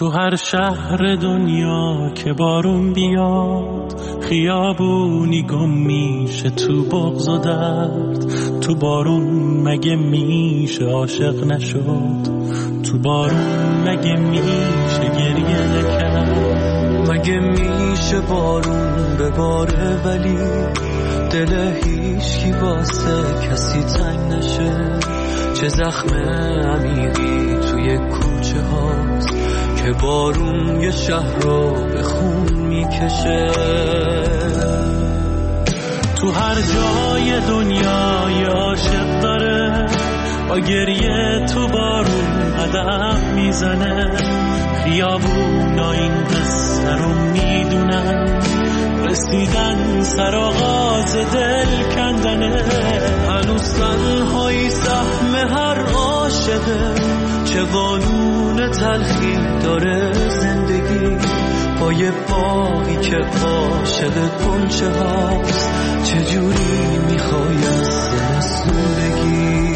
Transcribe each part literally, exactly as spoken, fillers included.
تو هر شهر دنیا که بارون بیاد خیابونی گم میشه تو بغض و درد. تو بارون مگه میشه عاشق نشد؟ تو بارون مگه میشه گریه نکرد؟ مگه میشه بارون بباره ولی دل هیچکی واسه کسی تنگ نشه؟ چه زخم عمیقی توی کوچه هاست که بارون یه شهر رو به خون میکشه. تو هر جای دنیا یه عاشق داره با گریه تو بارون قدم میزنه. خیابونا این قصه رو میدونن، رسیدن سر آغاز دل کندنه. هنوز تنهایی سهم هر عاشقه، چه قانون تلخی داره زندگی با یه باقی که عاشق کنچه هاست. چجوری میخوای از زمستون بگی؟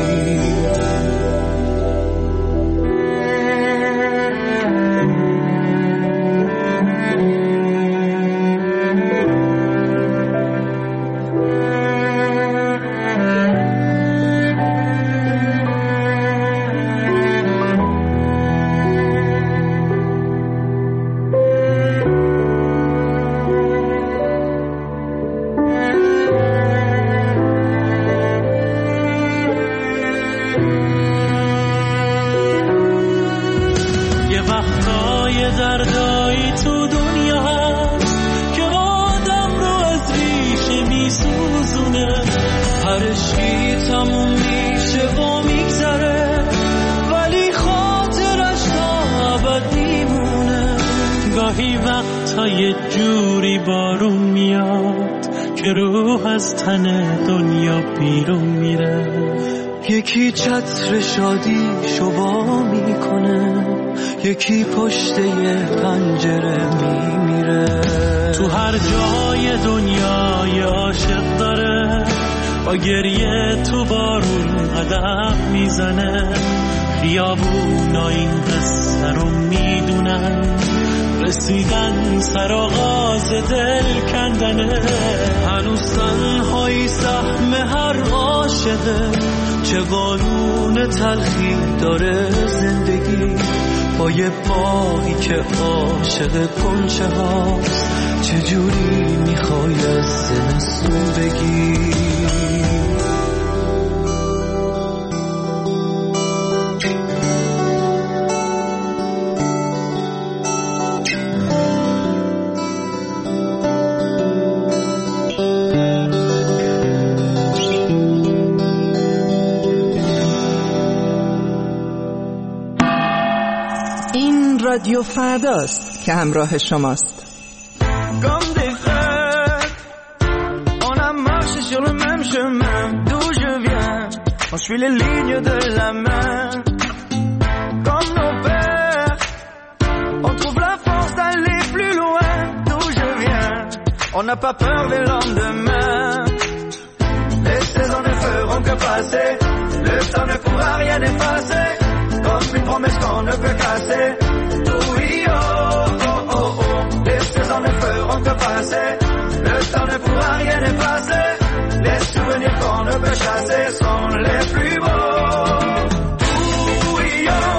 یه جوری بارون میاد که روح از تن دنیا بیرون میره. یکی چتر شادی شوا میکنه، یکی پشت یه پنجره میمیره. تو هر جای دنیا یه عاشق داره با گریه تو بارون قدم میزنه. خیابونا این قصه رو میدونن، رسیدن سر آغاز دل کندنه. هنوز تنهایی سهم هر عاشقه، چه قانون تلخی داره زندگی با یه باقی که عاشق کنچه هاست. چجوری میخوای از زمستون بگی؟ رادیو فرداست که همراه شماست. Comme des frères, on a marché sur le même chemin d'où je viens. On suit les lignes de la main. Comme nos pères, on trouve la force d'aller plus loin d'où je viens. On n'a pas peur des lendemains. Les saisons ne feront que passer. Le temps ne pourra rien effacer. Comme une promesse qu'on ne peut casser. Oui, oh, oh, oh, oh. Les saisons ne feront que passer. Le temps ne pourra rien effacer. Les souvenirs qu'on ne peut chasser sont les plus beaux. Oui,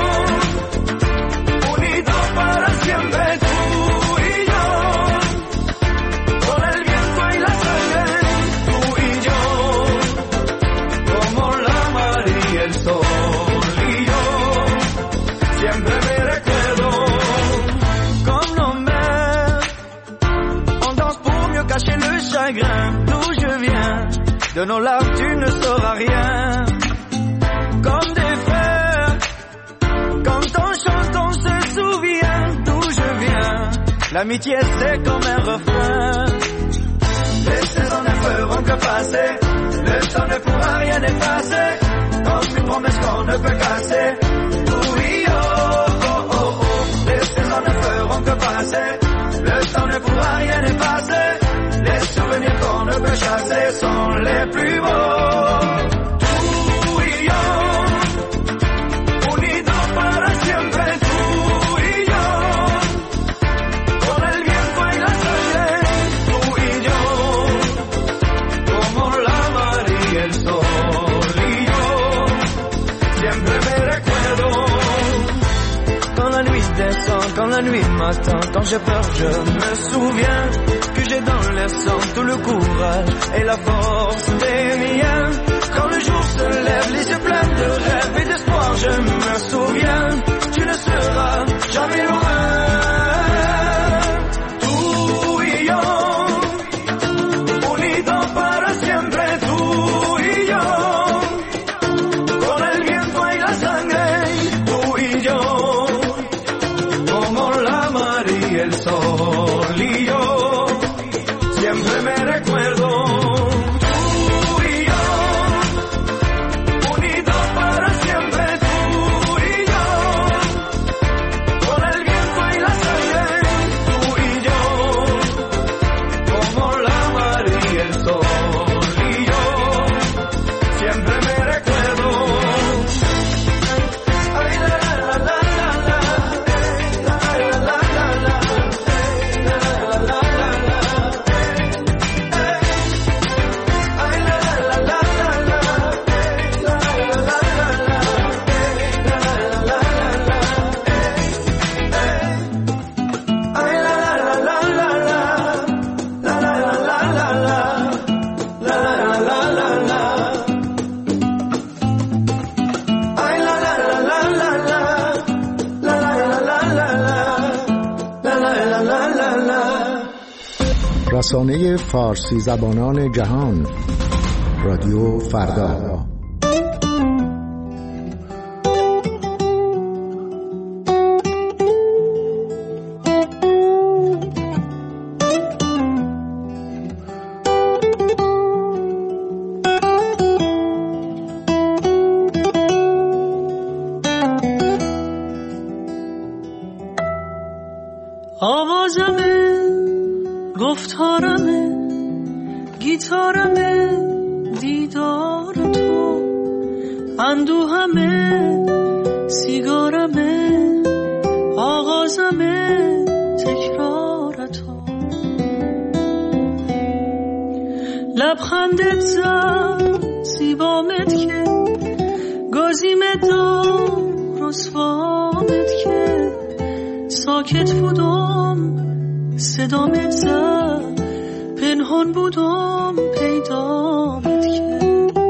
oh. Unidos para siempre. Tú y yo. Con el viento y la sangre. Tú y yo. Como la mar y el sol. Y yo. Siempre me recuerdo. Comme nos mères. On danse pour mieux cacher le chagrin. D'où je viens. De nos larmes tu ne sauras rien. Comme des frères. Quand on chante on se souvient d'où je viens. L'amitié c'est comme un refrain. Les saisons ne feront que passer. Le temps ne pourra rien effacer. Comme une promesse qu'on ne peut casser. Oui, oh, oh, oh, oh. Les saisons ne feront que passer. Le temps ne pourra rien effacer. Les souvenirs qu'on ne peut chasser sont les plus beaux. Tú y yo, unidos para siempre. Tú y yo, la nuit matin, quand j'ai peur, je me souviens que j'ai dans les sang tout le courage et la force des miens. Quand le jour se lève, les yeux pleins de rêves et d'espoir, je me souviens, tu ne seras jamais loin. Tú y yo, unidos para siempre, tú y yo, con el viento y la sangre, tú y yo, como la mar y el sol y yo, siempre me recuerdo. رسانه فارسی زبانان جهان، رادیو فردا. آوازمه، گفتارمه، گیتارمه، دیدار تو، اندوهمه، سیگارمه، آغازمه، تکرار تو. لبخندت زد زیبامت که گازیمت دار رسوامت که ساکت بودم صدامت زد پنهان بودم پیدامت که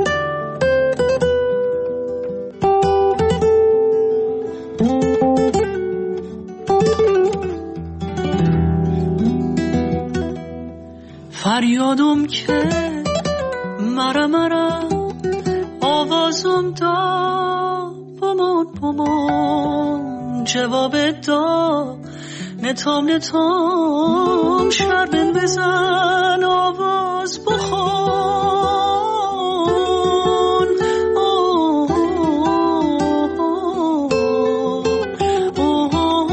فریادم که مرا مرا آوازم دا بمان بمان جواب دا نتام نتام شربن بزن آواز بخون آه آه آه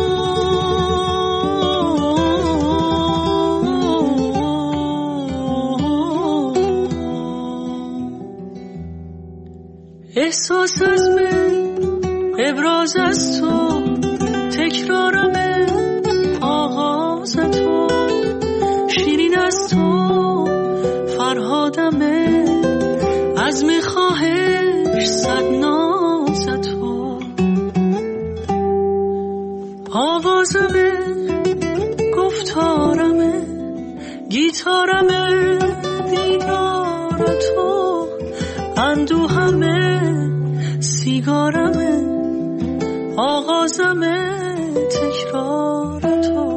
احساس از من ابراز از تو تکرارمه آغاز تو شیرین از تو فرهادمه از میخواهش صد ناز تو آوازمه گفتارمه گیتارمه دیدار تو اندوهمه سیگارمه آغازمه تکرار تو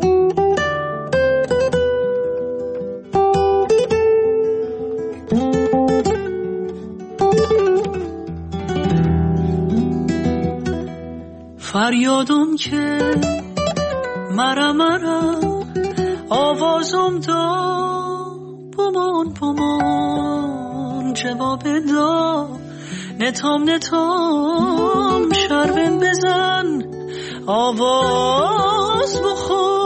فریادم که مرا مرا آوازم دا بمان بمان جواب دا نتام نتام شربن بزن آواز بخون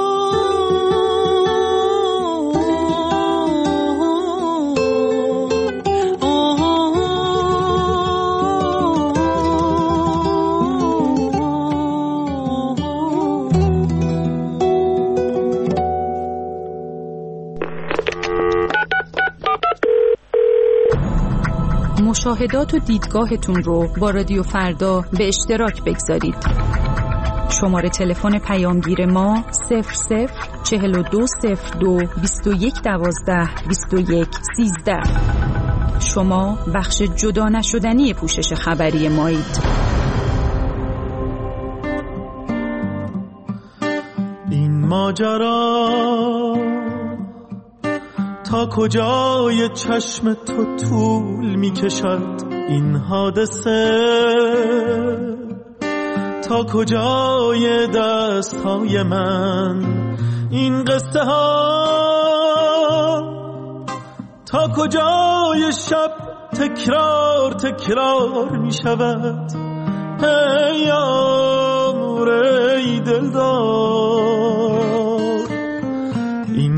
مشاهدات و دیدگاهتون رو با رادیو فردا به اشتراک بگذارید. شماره تلفن پیامگیر ما صفر صفر چهل و دو صفر دو بیست و یک دوازده بیست و یک سیزده. شما بخش جدا نشدنی پوشش خبری مایید. این ماجرا تا کجای چشم تو طول می کشد، این حادثه تا کجای دستهای من، این قصه ها تا کجای شب تکرار تکرار می شود. ای یار ای دلدار، این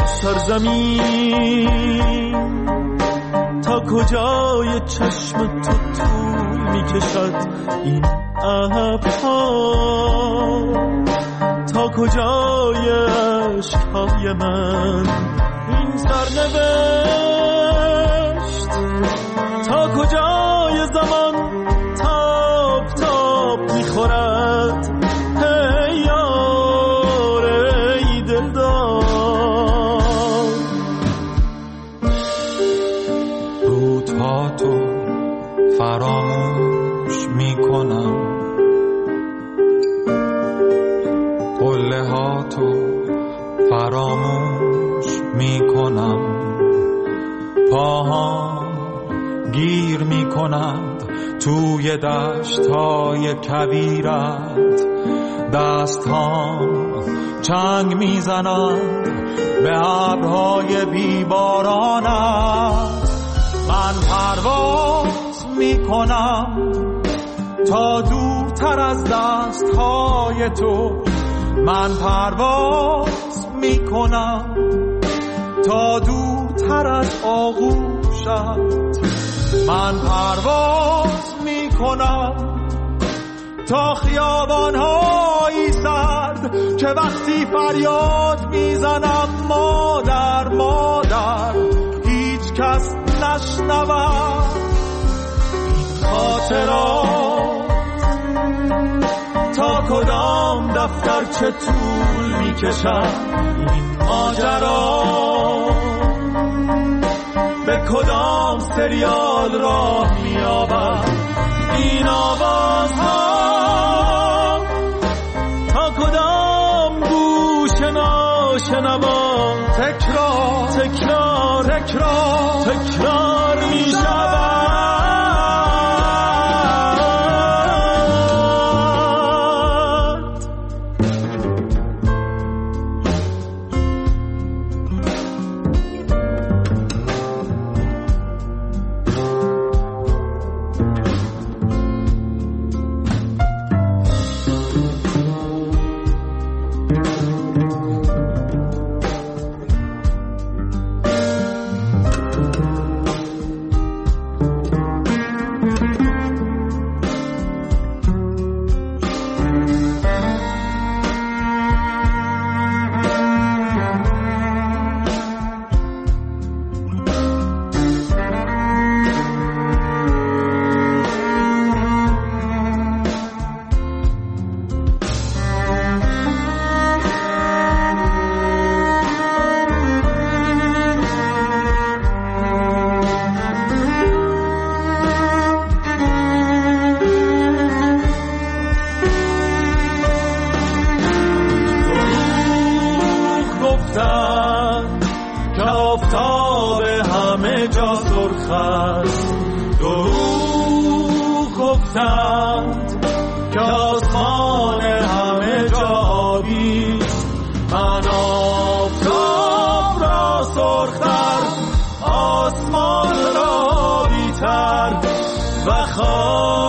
سرزمین تا کجای چشم تو طول می کشد، این ابرها تا کجای عشقهای من، این سرنوشت تا کجای زمان تاب تاب میخورد. ای یار ای دلدار، روزها تو فراموش میکنم، قله ها تو فراموش میکنم، پاها گیر میکنند توی دشت‌های کویرت، دست‌هام چنگ میزنند به ابرهای بیبارانت. من پرواز میکنم تا دورتر از دست‌های تو، من پرواز میکنم تا دورتر از آغوشت، من پرواز میکنم تا خیابان‌های سرد که وقتی فریاد میزنم مادر مادر هیچ کس نشنود. این خاطرات تا کدام دفتر چه طول میکشد، این ماجرا به کدام سریال راه میابد، این آوازها تا کدام گوش ناشنوا تکرار تکرار تکرار تکرار میشود. آسمان را بی‌تر و خواه